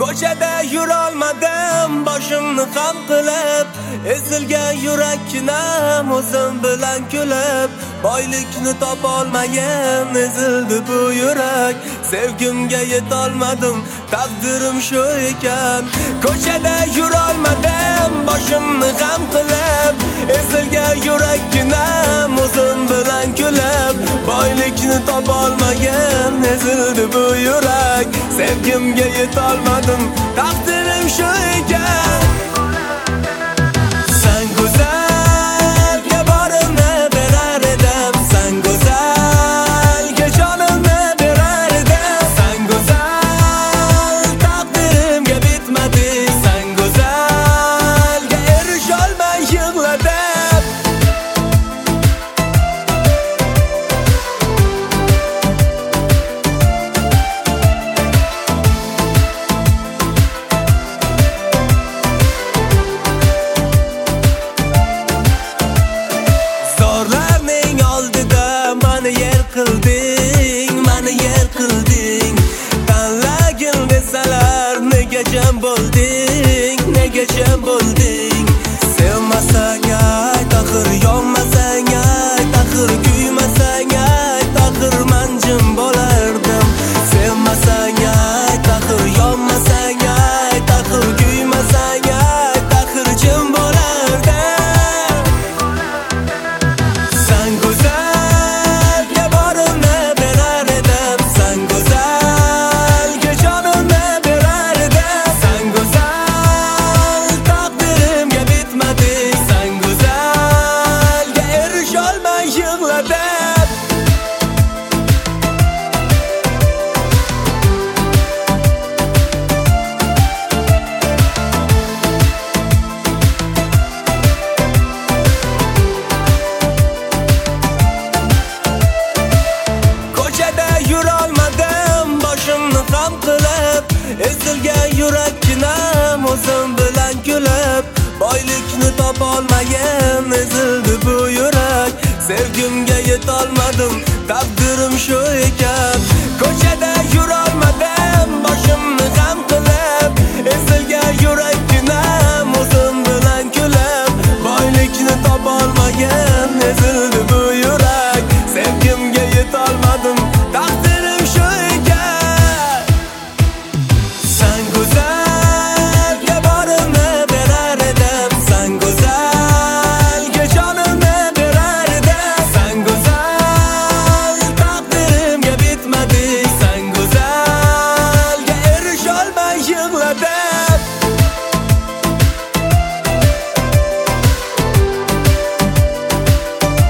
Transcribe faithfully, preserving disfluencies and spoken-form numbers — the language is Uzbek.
Ko'chada yurolmadim boshimni xam qilib, ezilgan yurakkinam o'zim bilan kulib, boylikni topolmagan ezildi bu yurak, sevgimga yetolmadim, taqdirim shu ekan. Ko'chada yurolmadim boshimni xam qilib, ezilgan yurakkinam o'zim bilan kulib, boylikni topolmagan ezildi bu yurak, sevgimga yetolmadim, taqdirim shu ekan. Sen go'zalga borimni berar edim, sen go'zalga jonimni berar edim, sen go'zal taqdirimga bitmadi, sen go'zalga erisholmay yig'ladim. Qilding, mani yer qilding, tanlagin desalar nega jam bo'lding, nega jam bo'lding. Sevmasang ay taxir, yonmasang ay taxir, kuymasang ay taxir, men jim bo'lardim. Sevmasang ay taxir, yonmasang ay taxir, kuymasang ay taxir, jim bo'lardim. Sen go'zal qilib, ezilgan yurakkinam o'zim bilan kulib, boylikni topolmagan ezildi bu yurak, sevgimga yetolmadim, taqdirim shu ekan.